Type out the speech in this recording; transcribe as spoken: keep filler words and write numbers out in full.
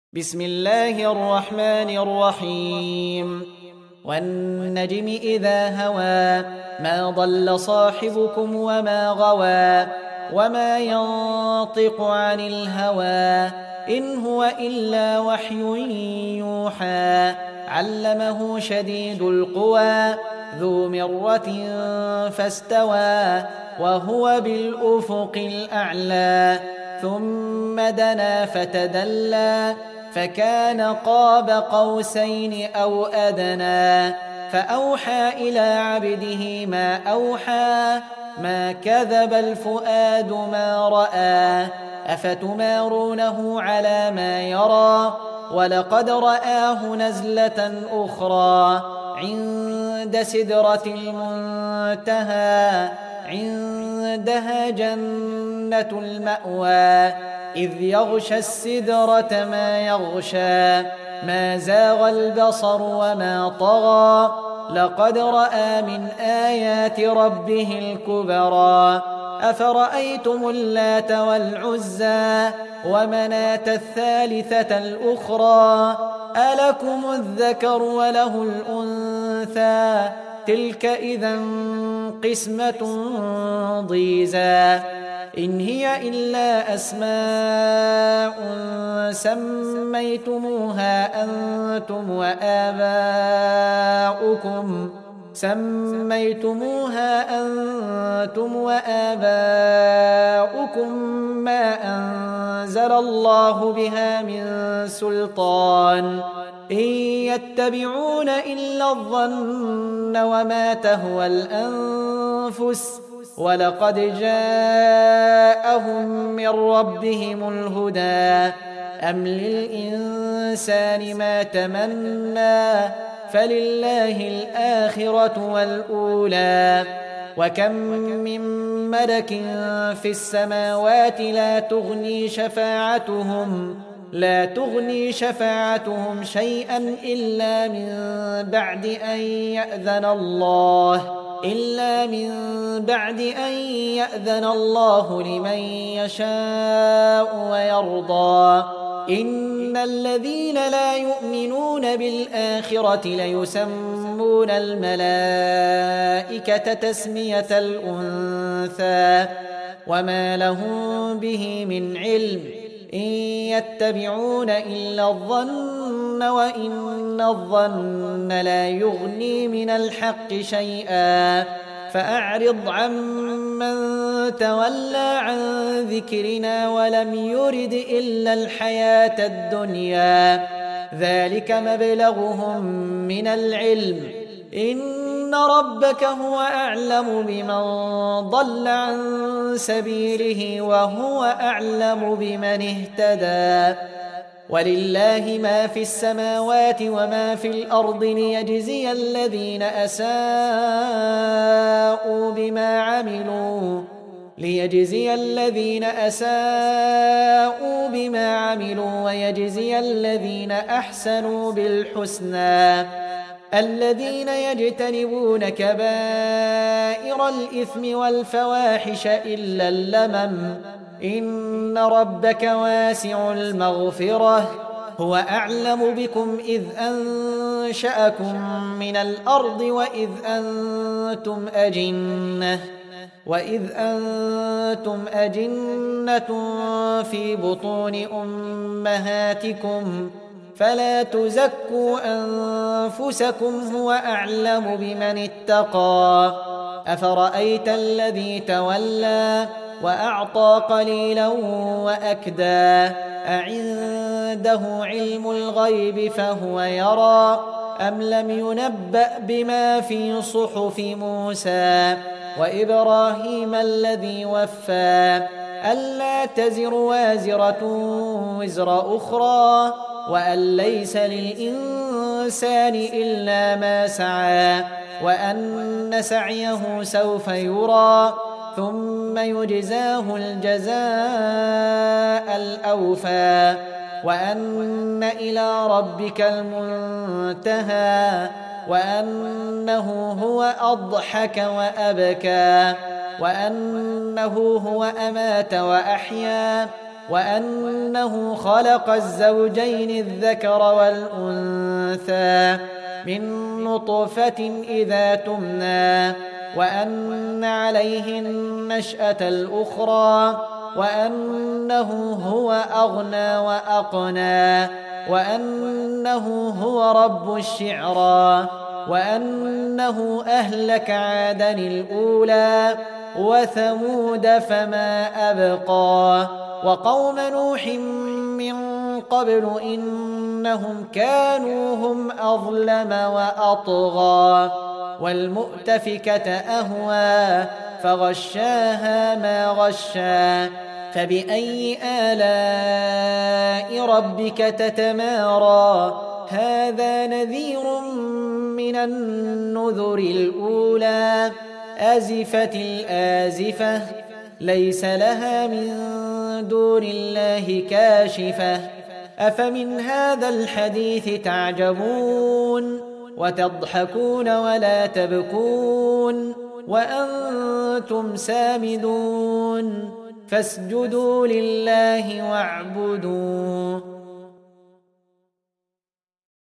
بسم الله الرحمن الرحيم والنجم إذا هوى ما ضل صاحبكم وما غوى وما ينطق عن الهوى إن هو إلا وحي يوحى علمه شديد القوى ذو مرة فاستوى وهو بالأفق الأعلى ثم دنا فتدلى فكان قاب قوسين أو أدنى فأوحى إلى عبده ما أوحى ما كذب الفؤاد ما رأى أفتمارونه على ما يرى ولقد رآه نزلة أخرى عند سدرة المنتهى عندها جنة المأوى إذ يغشى السدرة ما يغشى ما زاغ البصر وما طغى لقد رأى من آيات ربه الكبرى أفرأيتم اللات والعزى ومناة الثالثة الأخرى ألكم الذكر وله الأنثى تلك إذا قسمة ضيزى إن هي إلا أسماء سميتموها أنتم وآباؤكم سميتموها أنتم وآباؤكم ما أنزل الله بها من سلطان إن يتبعون إلا الظن وما تهوى الأنفس ولقد جاءهم من ربهم الهدى أم للإنسان ما تمنى فلله الآخرة والأولى وكم من ملك في السماوات لا تغني شفاعتهم لا تغني شفاعتهم شيئا إلا من بعد أن يأذن الله إلا من بعد أن يأذن الله لمن يشاء ويرضى إن الذين لا يؤمنون بالآخرة ليسمون الملائكة تسمية الأنثى وما لهم به من علم إن يتبعون إلا الظن وإن الظن لا يغني من الحق شيئا فأعرض عمن تولى عن ذكرنا ولم يرد إلا الحياة الدنيا ذلك مبلغهم من العلم إن ربك هو أعلم بمن ضل عن سبيله وهو أعلم بمن اهتدى ولله ما في السماوات وما في الأرض ليجزي الذين أساءوا بما عملوا ليجزي الذين أساءوا بما عملوا ويجزي الذين أحسنوا بالحسنى الذين يجتنبون كبائر الإثم والفواحش إلا اللمم إن ربك واسع المغفرة هو أعلم بكم إذ أنشأكم من الأرض وإذ أنتم أجنة وإذ أنتم أجنة في بطون أمهاتكم فلا تزكوا أنفسكم هو أعلم بمن اتقى أفرأيت الذي تولى وأعطى قليلا وأكدى أعنده علم الغيب فهو يرى أم لم ينبأ بما في صحف موسى وإبراهيم الذي وفى ألا تزر وازرة وزر أخرى وأن ليس للإنسان إلا ما سعى وأن سعيه سوف يرى ثم يجزاه الجزاء الأوفى وأن إلى ربك المنتهى وأنه هو أضحك وأبكى وأنه هو أمات وأحيا وأنه خلق الزوجين الذكر والأنثى من نطفة إذا تمنى وأن عليه النشأة الأخرى وأنه هو أغنى وأقنى وأنه هو رب الشعرى وأنه أهلك عادا الأولى وثمود فما أبقى وقوم نوح من قبل إنهم كانوا هم أظلم وأطغى والمؤتفكة أهوى فغشاها ما غشا فبأي آلاء ربك تتمارى هذا نذير من النذر الأولى أزفت الآزفة ليس لها من دون الله كاشفة أفمن هذا الحديث تعجبون وتضحكون ولا تبكون وأنتم سامدون فاسجدوا لله واعبدوا